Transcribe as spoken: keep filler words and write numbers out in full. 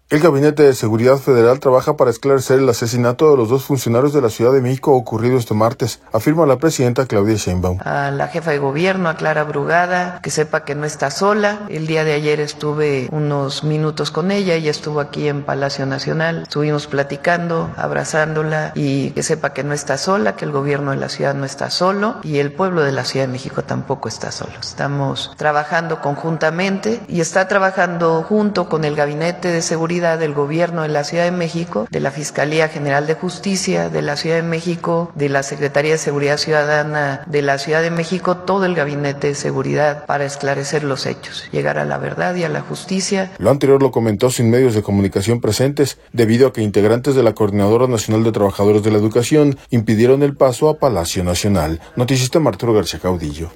El Gabinete de Seguridad Federal trabaja para esclarecer el asesinato de los dos funcionarios de la Ciudad de México ocurrido este martes, afirma la presidenta Claudia Sheinbaum. A la jefa de gobierno, a Clara Brugada, que sepa que no está sola. El día de ayer estuve unos minutos con ella, ella estuvo aquí en Palacio Nacional, estuvimos platicando, abrazándola, y que sepa que no está sola, que el gobierno de la ciudad no está solo y el pueblo de la Ciudad de México tampoco está solo. Estamos trabajando conjuntamente y está trabajando junto con el Gabinete de Seguridad del Gobierno de la Ciudad de México, de la Fiscalía General de Justicia de la Ciudad de México, de la Secretaría de Seguridad Ciudadana de la Ciudad de México, todo el Gabinete de Seguridad para esclarecer los hechos, llegar a la verdad y a la justicia. Lo anterior lo comentó sin medios de comunicación presentes, debido a que integrantes de la Coordinadora Nacional de Trabajadores de la Educación impidieron el paso a Palacio Nacional. Noticista Arturo García Caudillo.